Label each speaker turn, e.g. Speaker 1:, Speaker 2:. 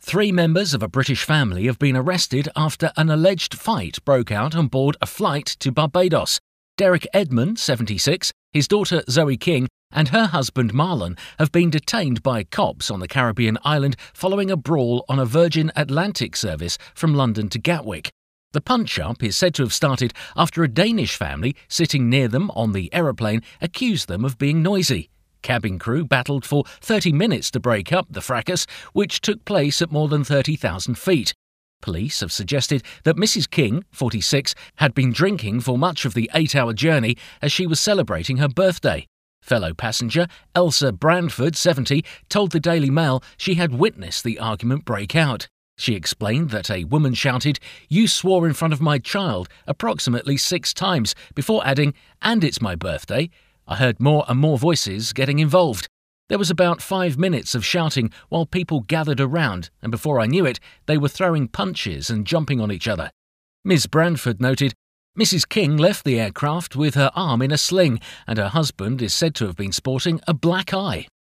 Speaker 1: Three members of a British family have been arrested after an alleged fight broke out on board a flight to Barbados. Derek Edmond, 76, his daughter Zoe King, and her husband Marlon have been detained by cops on the Caribbean island following a brawl on a Virgin Atlantic service from London to Gatwick. The punch-up is said to have started after a Danish family sitting near them on the aeroplane accused them of being noisy. Cabin crew battled for 30 minutes to break up the fracas, which took place at more than 30,000 feet. Police have suggested that Mrs. King, 46, had been drinking for much of the 8-hour journey as she was celebrating her birthday. Fellow passenger Elsa Brandford, 70, told the Daily Mail she had witnessed the argument break out. She explained that a woman shouted, "You swore in front of my child," approximately 6 times, before adding, "And it's my birthday." I heard more and more voices getting involved. There was about 5 minutes of shouting while people gathered around, and before I knew it, they were throwing punches and jumping on each other. Ms. Brandford noted, Mrs. King left the aircraft with her arm in a sling, and her husband is said to have been sporting a black eye.